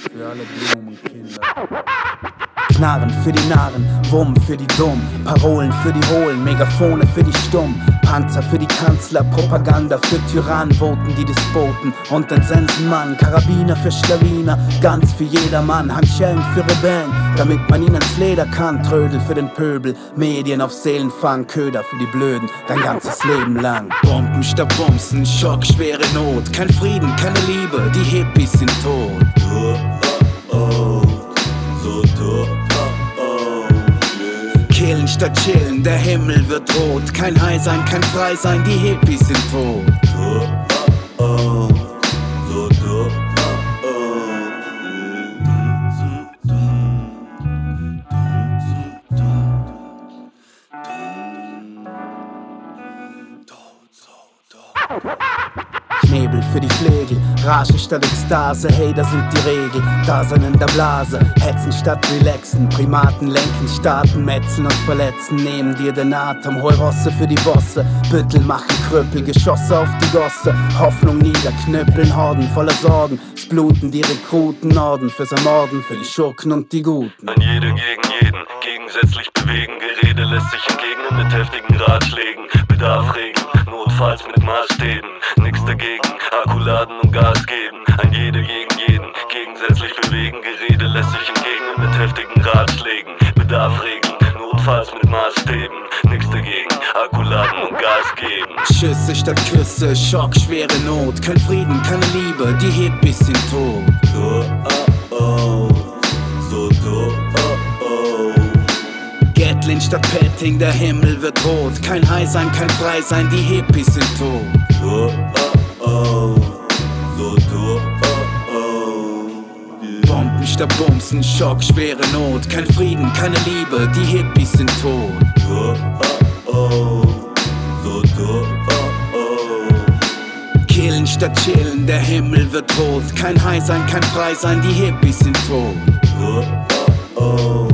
für alle Blumenkinder. Knarren für die Narren, Wumm für die Dummen, Parolen für die Hohlen, Megafone für die Stummen, Panzer für die Kanzler, Propaganda für Tyrannen, Voten die Despoten und den Sensenmann, Karabiner für Schlawiner, ganz für jedermann, Handschellen für Rebellen, damit man ihnen ins Leder kann, Trödel für den Pöbel, Medien auf Seelenfang, Köder für die Blöden, dein ganzes Leben lang. Bomben statt Bumsen, Schock, schwere Not, kein Frieden, keine Liebe, die Hippies sind tot. Killen statt chillen, der Himmel wird rot. Kein High sein, kein Frei sein, die Hippies sind tot. Knebel für die Flegel, Rage statt Ekstase, Hater sind die Regel, Dasein in der Blase, Hetzen statt Relaxen, Primaten lenken, Staaten metzeln und verletzen, nehmen dir den Atem, Heurosse für die Bosse, Büttel machen Krüppel, Geschosse auf die Gosse, Hoffnung niederknüppeln, Horden voller Sorgen, es bluten die Rekruten, Norden fürs Ermorden, für die Schurken und die Guten. Ein jeder gegen jeden, gegensätzlich bewegen, Gerede lässt sich entgegnen mit heftigen Ratschlägen, Bedarf regeln, notfalls mit Maßstäben, nix dagegen, Akku laden und Gas geben. Ein jeder gegen jeden, gegensätzlich bewegen, Gerede lässt sich entgegnen mit heftigen Ratschlägen, Bedarf regeln, notfalls mit Maßstäben, nix dagegen, Akku laden und Gas geben. Schüsse statt Küsse, Schock, schwere Not, kein Frieden, keine Liebe, die Hippies sind tot. Gatlin statt Petting, der Himmel wird rot. Kein High sein, kein Frei sein, die Hippies sind tot. Bomben statt Bumsen, Schock, schwere Not. Kein Frieden, keine Liebe, die Hippies sind tot. Killen statt chillen, der Himmel wird rot. Kein High sein, kein Frei sein, die Hippies sind tot.